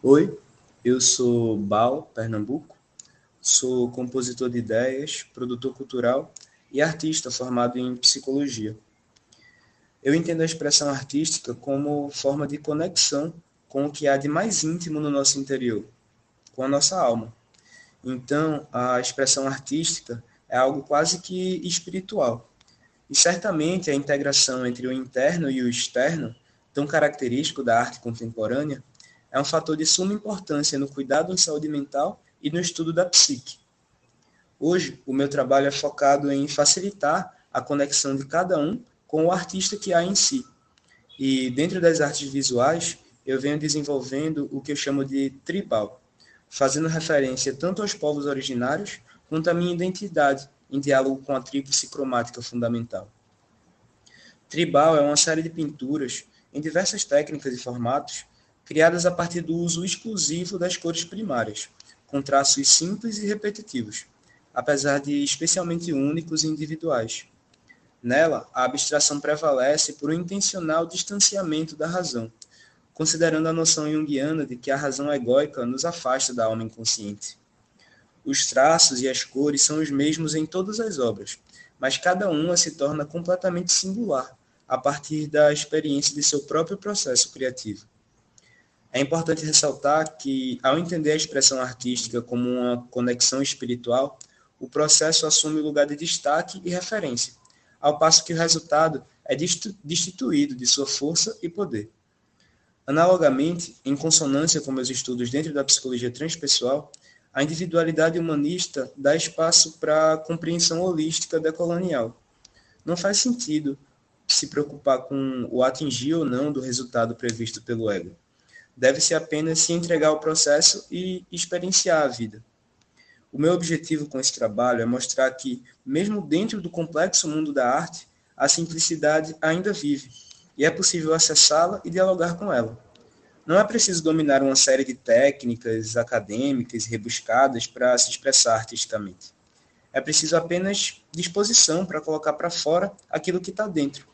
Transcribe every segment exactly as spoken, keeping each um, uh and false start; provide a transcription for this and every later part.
Oi, eu sou Bal, Pernambuco, sou compositor de ideias, produtor cultural e artista formado em psicologia. Eu entendo a expressão artística como forma de conexão com o que há de mais íntimo no nosso interior, com a nossa alma. Então, a expressão artística é algo quase que espiritual. E certamente a integração entre o interno e o externo, tão característico da arte contemporânea, é um fator de suma importância no cuidado em saúde mental e no estudo da psique. Hoje, o meu trabalho é focado em facilitar a conexão de cada um com o artista que há em si. E dentro das artes visuais, eu venho desenvolvendo o que eu chamo de tribal, fazendo referência tanto aos povos originários quanto à minha identidade, em diálogo com a tríplice cromática fundamental. Tribal é uma série de pinturas em diversas técnicas e formatos, criadas a partir do uso exclusivo das cores primárias, com traços simples e repetitivos, apesar de especialmente únicos e individuais. Nela, a abstração prevalece por um intencional distanciamento da razão, considerando a noção junguiana de que a razão egóica nos afasta da alma inconsciente. Os traços e as cores são os mesmos em todas as obras, mas cada uma se torna completamente singular, a partir da experiência de seu próprio processo criativo. É importante ressaltar que, ao entender a expressão artística como uma conexão espiritual, o processo assume o lugar de destaque e referência, ao passo que o resultado é destituído de sua força e poder. Analogamente, em consonância com meus estudos dentro da psicologia transpessoal, a individualidade humanista dá espaço para a compreensão holística decolonial. Não faz sentido se preocupar com o atingir ou não do resultado previsto pelo ego. Deve-se apenas se entregar ao processo e experienciar a vida. O meu objetivo com esse trabalho é mostrar que, mesmo dentro do complexo mundo da arte, a simplicidade ainda vive, e é possível acessá-la e dialogar com ela. Não é preciso dominar uma série de técnicas acadêmicas e rebuscadas para se expressar artisticamente. É preciso apenas disposição para colocar para fora aquilo que está dentro.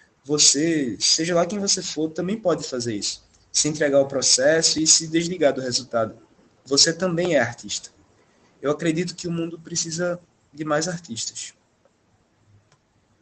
Você, seja lá quem você for, também pode fazer isso. Se entregar ao processo e se desligar do resultado. Você também é artista. Eu acredito que o mundo precisa de mais artistas.